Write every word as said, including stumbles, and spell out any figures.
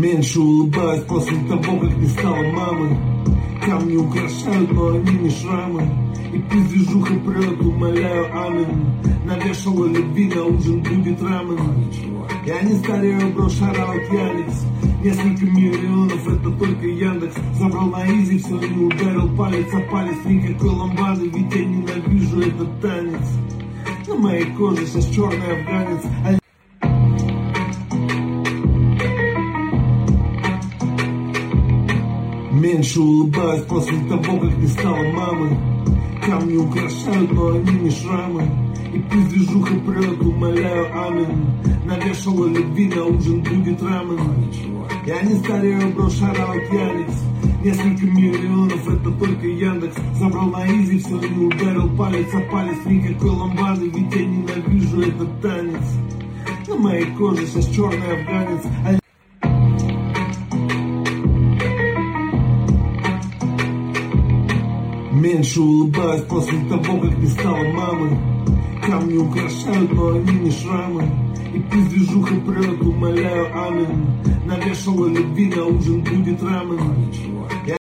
Меньше улыбаюсь после того, как не стала мамой. Камни украшают, но они не шрамы. И пусть движуха прет, умоляю, амин. Навешала любви, на ужин будет рамен. Я не старею, бро, шараут Яникс. Несколько миллионов, это только Яндекс. Забрал на изи, все не ударил палец о палец. Никакой ламбады, ведь я ненавижу этот танец. На моей коже сейчас черный афганец. Меньше улыбаюсь после того, как не стала мамой. Камни украшают, но они не шрамы. И пусть движуха прет, умоляю, амин. Навешала любви, на ужин будет рамен. Я не старею, бро, шараут Яникс. Несколько миллионов, это только Яндекс. Забрал на изи, все не ударил палец о палец. Никакой ламбады, ведь я ненавижу этот танец. На моей коже сейчас черный афганец. Меньше улыбаюсь после того, как не стала мамой. Камни украшают, но они не шрамы. И пусть движуха прет, умоляю, амин. Навешала любви, на ужин будет рамен.